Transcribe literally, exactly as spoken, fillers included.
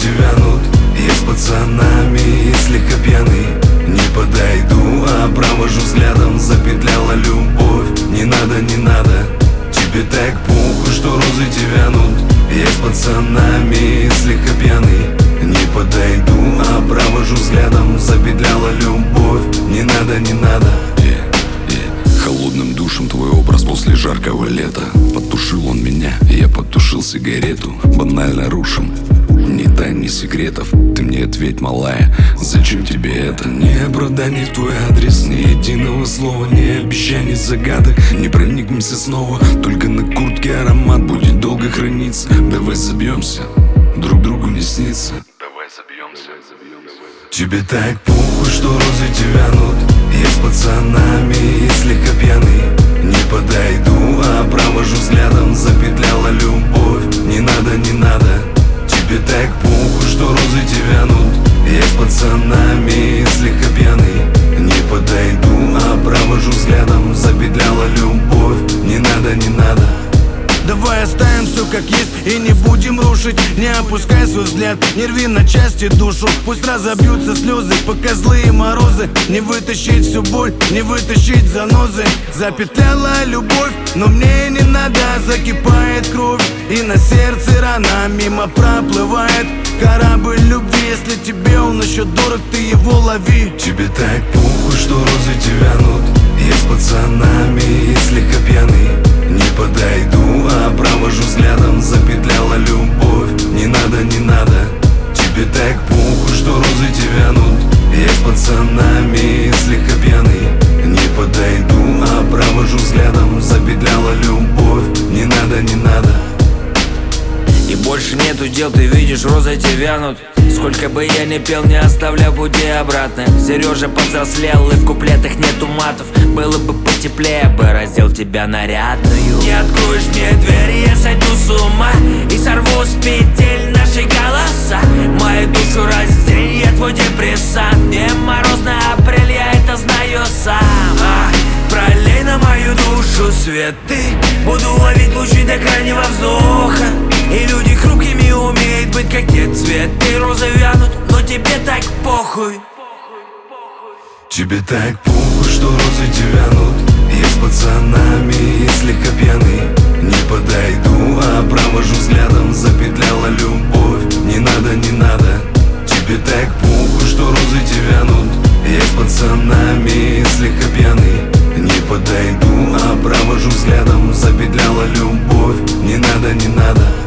вянут. Я с пацанами слегка пьяный, не подойду, а провожу взглядом. Запетляла любовь, не надо, не надо. Тебе так похуй, что розы те вянут. Я с пацанами слегка пьяный, не подойду, а провожу взглядом. Запетляла любовь, не надо, не надо. yeah, yeah. Холодным душем твой образ после жаркого лета. Подтушил он меня, я подтушил сигарету. Банально рушим, ни тайн, ни секретов. Ты мне ответь, малая, зачем тебе это? Ни оправданий в твой адрес, ни единого слова, ни обещаний, загадок. Не проникнемся снова, только на куртке аромат будет долго храниться. Давай собьемся, друг другу не снится. Давай собьемся. Тебе так похуй, что розы те вянут. Я с пацанами слегка пьяный, не подойду, а провожу взглядом. Запетляла любовь, не надо, не надо. Тебе так похуй, что розы те вянут. Я с пацанами слегка пьяный, не подойду, а провожу взглядом. Запетляла любовь, не надо, не надо. Давай оставим все как есть и не будем рушить. Не опускай свой взгляд, не рви на части душу. Пусть разобьются слезы, пока злые морозы. Не вытащить всю боль, не вытащить занозы. Запетляла любовь, но мне не надо. Закипает кровь и на сердце рана мимо проплывает. Корабль любви, если тебе он еще дорог, ты его лови. Тебе так похуй, что розы те вянут. Я с пацанами слегка пьяный, не подойду, а провожу взглядом. Запетляла любовь, не надо, не надо. Тебе так похуй, что розы те вянут. Я с пацанами слегка пьяный, не подойду, а провожу взглядом. Запетляла любовь, не надо, не надо. И больше нету дел, ты видишь, розы те вянут. Сколько бы я ни пел, не оставляю пути обратно. Сережа повзрослел, и в куплетах нету матов. Было бы потеплее, бы раздел тебя нарядную. Не откроешь мне дверь, я сойду с ума и сорву с петель наши голоса. Мою душу раздень, я твой депресант. Мне морозный апрель, я это знаю сам. а, Пролей на мою душу цветы, буду ловить лучи до крайнего вздоха. И люди хрупкими умеют быть, как те цветы. Розы вянут, но тебе так похуй. Тебе так похуй, что розы те вянут. Я с пацанами слегка пьяный, не подойду, а провожу взглядом. Запетляла любовь, не надо, не надо. Тебе так похуй, что розы те вянут. Я с пацанами слегка пьяный, не подойду, а провожу взглядом. Запетляла любовь, не надо, не надо.